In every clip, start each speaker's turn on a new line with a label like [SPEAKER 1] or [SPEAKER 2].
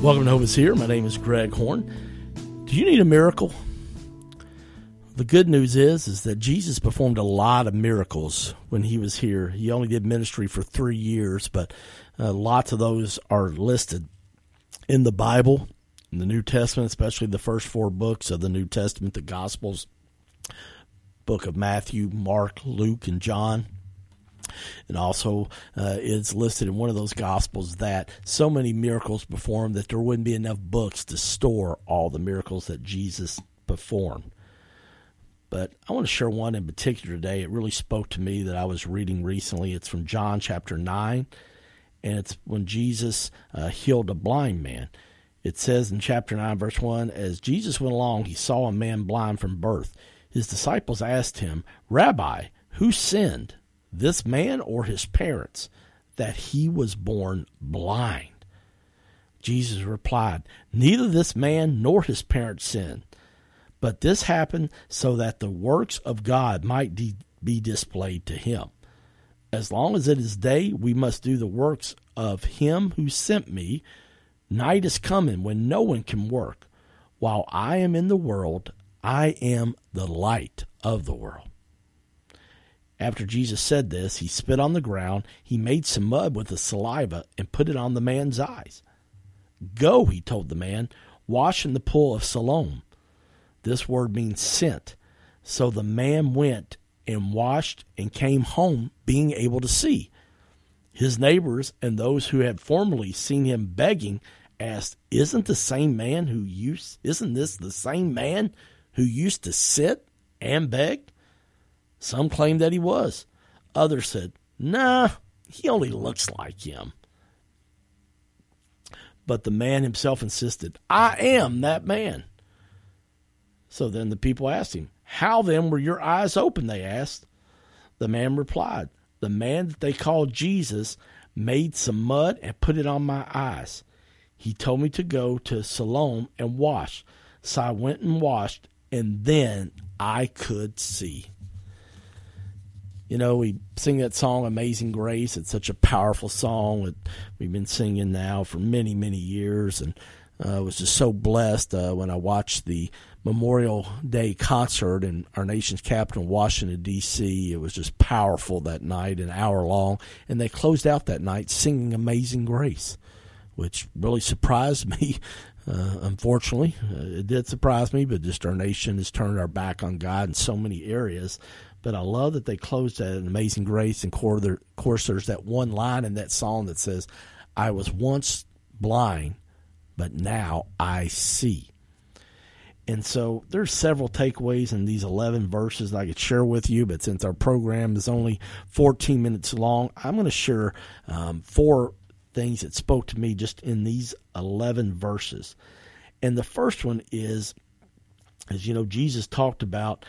[SPEAKER 1] Welcome to Hope is Here. My name is Greg Horn. Do you need a miracle? The good news is that Jesus performed a lot of miracles when he was here. He only did ministry for 3 years, but lots of those are listed in the Bible, in the New Testament, especially the first 4 books of the New Testament, the Gospels, book of Matthew, Mark, Luke, and John. And also it's listed in one of those Gospels that so many miracles performed that there wouldn't be enough books to store all the miracles that Jesus performed. But I want to share one in particular today. It really spoke to me that I was reading recently. It's from John chapter 9, and it's when Jesus healed a blind man. It says in chapter 9, verse 1, as Jesus went along, he saw a man blind from birth. His disciples asked him, Rabbi, who sinned, this man or his parents, that he was born blind? Jesus replied, neither this man nor his parents sinned, but this happened so that the works of God might be displayed to him. As long as it is day, we must do the works of him who sent me. Night is coming when no one can work. While I am in the world, I am the light of the world. After Jesus said this, he spit on the ground. He made some mud with the saliva and put it on the man's eyes. Go, he told the man, wash in the pool of Siloam. This word means sent. So the man went and washed and came home being able to see. His neighbors and those who had formerly seen him begging asked, Isn't this the same man who used to sit and beg? Some claimed that he was. Others said, Nah, he only looks like him. But the man himself insisted, I am that man. So then the people asked him, How then were your eyes open? They asked. The man replied, The man that they called Jesus made some mud and put it on my eyes. He told me to go to Siloam and wash. So I went and washed, and then I could see. You know, we sing that song, Amazing Grace. It's such a powerful song that we've been singing now for many, many years. And I was just so blessed when I watched the Memorial Day concert in our nation's capital, Washington, D.C. It was just powerful that night, an hour long. And they closed out that night singing Amazing Grace, which really surprised me. Unfortunately, it did surprise me, but just our nation has turned our back on God in so many areas. But I love that they closed at an Amazing Grace, and of course there's that one line in that song that says, I was once blind, but now I see. And so there's several takeaways in these 11 verses that I could share with you, but since our program is only 14 minutes long, I'm going to share 4 things that spoke to me just in these 11 verses. And the first one is, as you know, Jesus talked about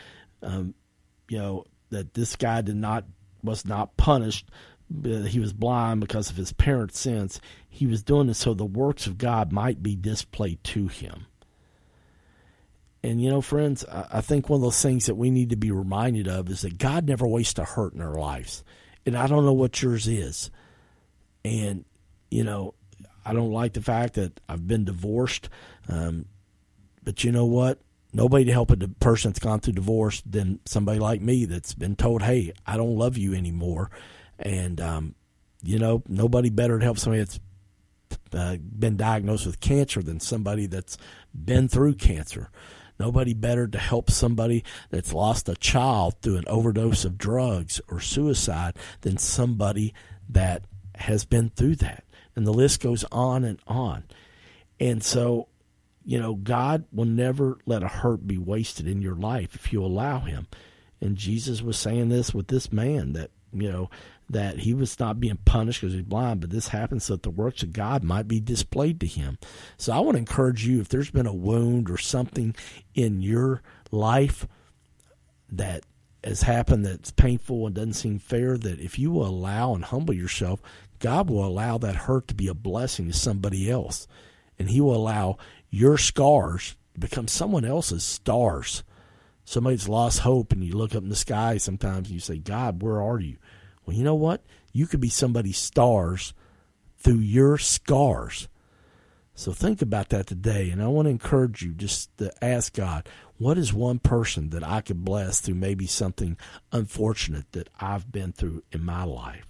[SPEAKER 1] that this guy was not punished. He was blind because of his parents' sins. He was doing it so the works of God might be displayed to him. And, you know, friends, I think one of those things that we need to be reminded of is that God never wastes a hurt in our lives. And I don't know what yours is. And, you know, I don't like the fact that I've been divorced. But you know what? Nobody to help a person that's gone through divorce than somebody like me that's been told, hey, I don't love you anymore. And, nobody better to help somebody that's been diagnosed with cancer than somebody that's been through cancer. Nobody better to help somebody that's lost a child through an overdose of drugs or suicide than somebody that has been through that. And the list goes on and on. And so, you know, God will never let a hurt be wasted in your life if you allow him. And Jesus was saying this with this man that, you know, that he was not being punished because he's blind, but this happened so that the works of God might be displayed to him. So I want to encourage you, if there's been a wound or something in your life that has happened that's painful and doesn't seem fair, that if you will allow and humble yourself, God will allow that hurt to be a blessing to somebody else. And he will allow your scars to become someone else's stars. Somebody's lost hope, and you look up in the sky sometimes and you say, God, where are you? Well, you know what? You could be somebody's stars through your scars. So think about that today, and I want to encourage you just to ask God, what is one person that I could bless through maybe something unfortunate that I've been through in my life?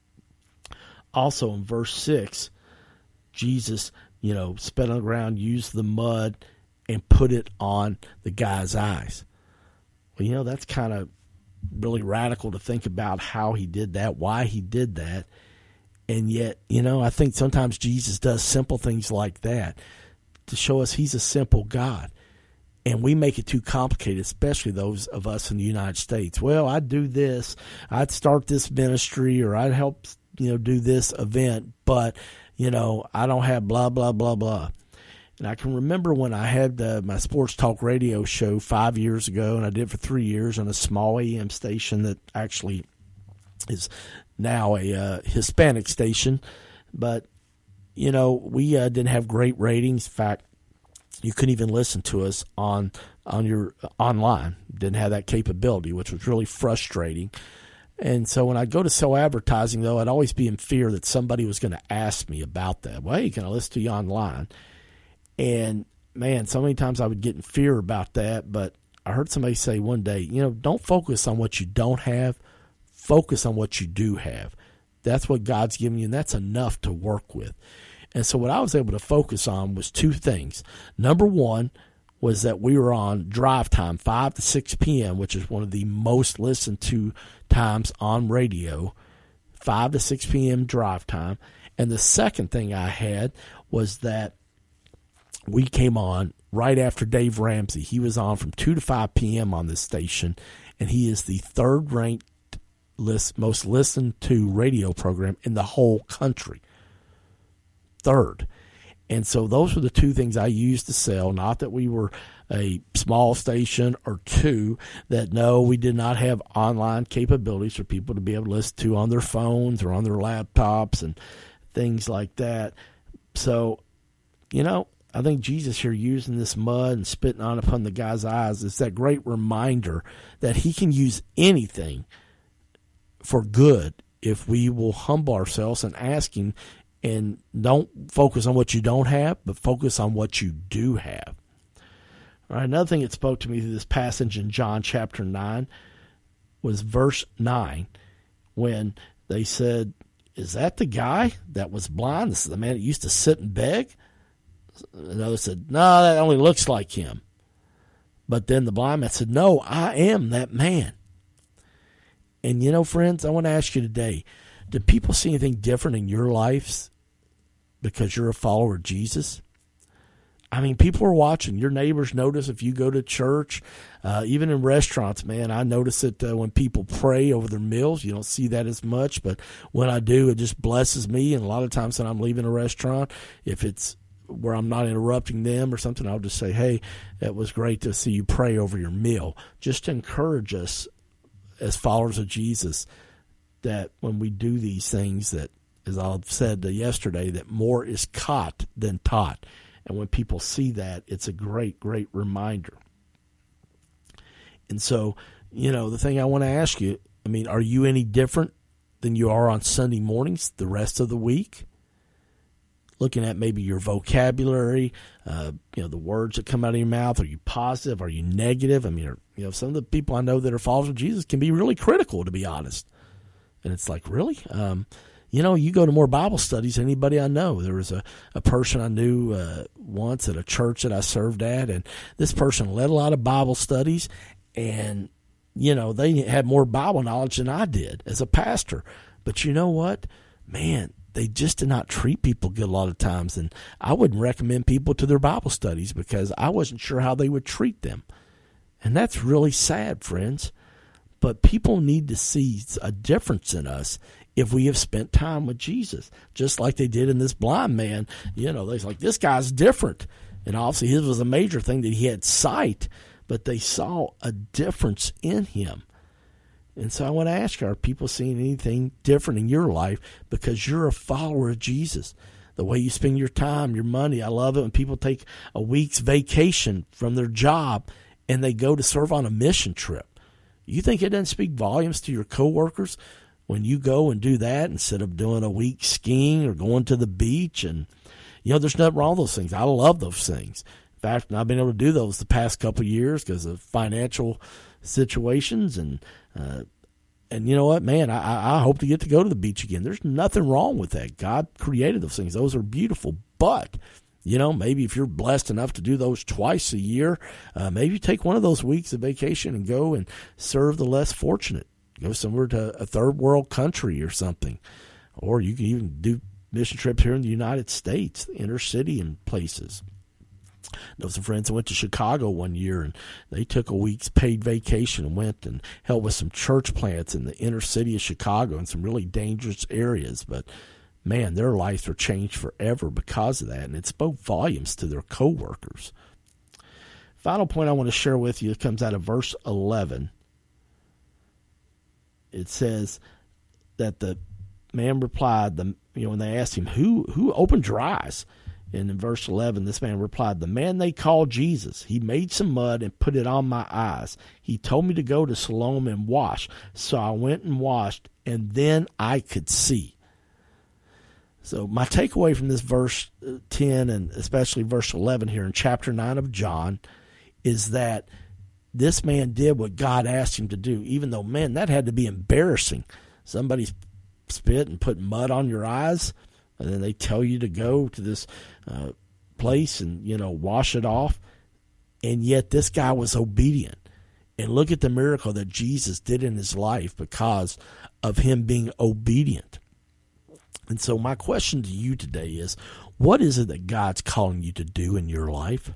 [SPEAKER 1] Also in verse 6, Jesus, spit on the ground, used the mud, and put it on the guy's eyes. Well, that's kind of really radical to think about how he did that, why he did that. And yet, I think sometimes Jesus does simple things like that to show us he's a simple God. And we make it too complicated, especially those of us in the United States. Well, I'd do this, I'd start this ministry, or I'd help, do this event, but, I don't have blah, blah, blah, blah. And I can remember when I had my sports talk radio show 5 years ago, and I did for 3 years on a small AM station that actually is now a Hispanic station. But, we didn't have great ratings. In fact, you couldn't even listen to us on your online. Didn't have that capability, which was really frustrating. And so when I go to sell advertising, though, I'd always be in fear that somebody was going to ask me about that. Well, hey, can I listen to you online? And, man, so many times I would get in fear about that. But I heard somebody say one day, don't focus on what you don't have. Focus on what you do have. That's what God's given you, and that's enough to work with. And so what I was able to focus on was two things. Number one was that we were on drive time, 5 to 6 p.m., which is one of the most listened to times on radio, 5 to 6 p.m. drive time. And the second thing I had was that we came on right after Dave Ramsey. He was on from 2 to 5 p.m. on this station, and he is the third-ranked most listened to radio program in the whole country. Third. And so those were the two things I used to sell. Not that we were a small station, or two, that no, we did not have online capabilities for people to be able to listen to on their phones or on their laptops and things like that. So, I think Jesus here using this mud and spitting on upon the guy's eyes is that great reminder that he can use anything for good if we will humble ourselves and ask him, and don't focus on what you don't have, but focus on what you do have. All right, another thing that spoke to me through this passage in John chapter 9 was verse 9, when they said, is that the guy that was blind? This is the man that used to sit and beg? Another said, no, that only looks like him. But then the blind man said, no, I am that man. And, friends, I want to ask you today, do people see anything different in your lives because you're a follower of Jesus? I mean, people are watching. Your neighbors notice if you go to church, even in restaurants, man. I notice it when people pray over their meals. You don't see that as much, but when I do, it just blesses me. And a lot of times when I'm leaving a restaurant, if it's where I'm not interrupting them or something, I'll just say, hey, it was great to see you pray over your meal, just to encourage us as followers of Jesus, that when we do these things, that, as I've said yesterday, that more is caught than taught. And when people see that, it's a great, great reminder. And so, the thing I want to ask you, are you any different than you are on Sunday mornings the rest of the week? Looking at maybe your vocabulary, the words that come out of your mouth. Are you positive? Are you negative? Some of the people I know that are followers of Jesus can be really critical, to be honest. And it's like, really? You go to more Bible studies than anybody I know. There was a person I knew once at a church that I served at, and this person led a lot of Bible studies, and, they had more Bible knowledge than I did as a pastor. But you know what? Man, they just did not treat people good a lot of times, and I wouldn't recommend people to their Bible studies because I wasn't sure how they would treat them. And that's really sad, friends. But people need to see a difference in us if we have spent time with Jesus, just like they did in this blind man. They're like, this guy's different. And obviously his was a major thing that he had sight, but they saw a difference in him. And so I want to ask you, are people seeing anything different in your life because you're a follower of Jesus? The way you spend your time, your money. I love it when people take a week's vacation from their job and they go to serve on a mission trip. You think it doesn't speak volumes to your coworkers when you go and do that instead of doing a week skiing or going to the beach? And, There's nothing wrong with those things. I love those things. In fact, I've been able to do those the past couple of years because of financial situations. And you know what, man, I hope to get to go to the beach again. There's nothing wrong with that. God created those things. Those are beautiful. But, maybe if you're blessed enough to do those twice a year, maybe take one of those weeks of vacation and go and serve the less fortunate. Go somewhere to a third world country or something. Or you can even do mission trips here in the United States, inner city and places. I know some friends that went to Chicago one year, and they took a week's paid vacation and went and helped with some church plants in the inner city of Chicago in some really dangerous areas. But, man, their lives were changed forever because of that, and it spoke volumes to their coworkers. Final point I want to share with you comes out of verse 11. It says that the man replied, when they asked him, who opened your eyes? And in verse 11, this man replied, the man they call Jesus. He made some mud and put it on my eyes. He told me to go to Siloam and wash. So I went and washed, and then I could see. So my takeaway from this verse 10 and especially verse 11 here in chapter 9 of John is that this man did what God asked him to do, even though, man, that had to be embarrassing. Somebody spit and put mud on your eyes, and then they tell you to go to this place and, wash it off. And yet this guy was obedient. And look at the miracle that Jesus did in his life because of him being obedient. And so my question to you today is, what is it that God's calling you to do in your life?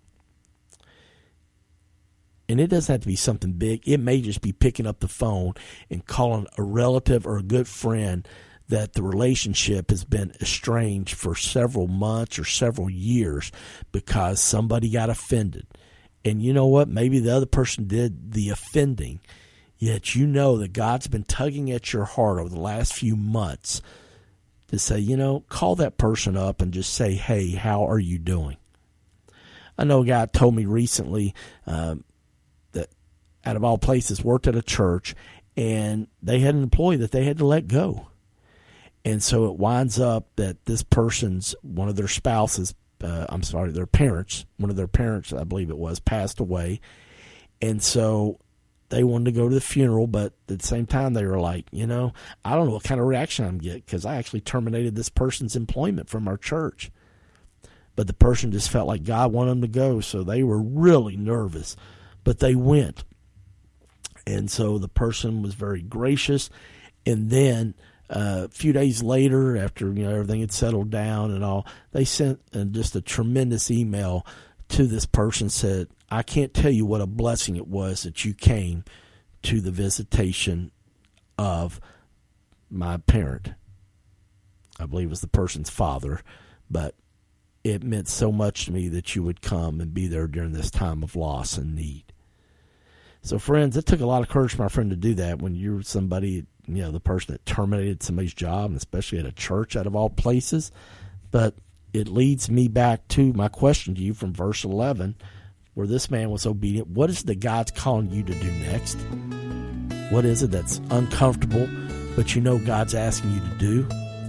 [SPEAKER 1] And it doesn't have to be something big. It may just be picking up the phone and calling a relative or a good friend that the relationship has been estranged for several months or several years because somebody got offended. And you know what? Maybe the other person did the offending, yet that God's been tugging at your heart over the last few months to say, call that person up and just say, hey, how are you doing? I know a guy told me recently that out of all places worked at a church, and they had an employee that they had to let go. And so it winds up that this person's, one of their spouses, their parents, one of their parents, I believe it was, passed away. And so they wanted to go to the funeral, but at the same time they were like, I don't know what kind of reaction I'm getting because I actually terminated this person's employment from our church. But the person just felt like God wanted them to go, so they were really nervous. But they went. And so the person was very gracious. And then a few days later, after everything had settled down and all, they sent just a tremendous email to this person, said, I can't tell you what a blessing it was that you came to the visitation of my parent. I believe it was the person's father, but it meant so much to me that you would come and be there during this time of loss and need. So, friends, it took a lot of courage for my friend to do that when you're somebody, the person that terminated somebody's job, and especially at a church out of all places. But it leads me back to my question to you from verse 11, where this man was obedient. What is it that God's calling you to do next? What is it that's uncomfortable, but God's asking you to do?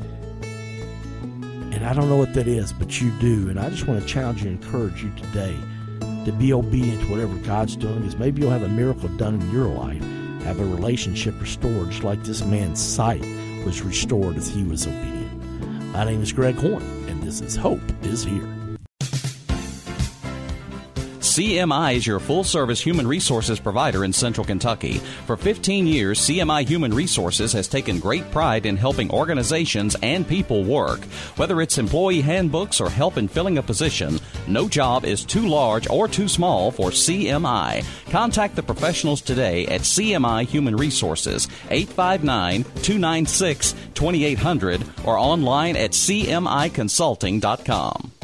[SPEAKER 1] And I don't know what that is, but you do. And I just want to challenge you and encourage you today to be obedient to whatever God's doing, because maybe you'll have a miracle done in your life, have a relationship restored, just like this man's sight was restored as he was obedient. My name is Greg Horn, and this is Hope is Here.
[SPEAKER 2] CMI is your full-service human resources provider in Central Kentucky. For 15 years, CMI Human Resources has taken great pride in helping organizations and people work. Whether it's employee handbooks or help in filling a position, no job is too large or too small for CMI. Contact the professionals today at CMI Human Resources, 859-296-2800, or online at cmiconsulting.com.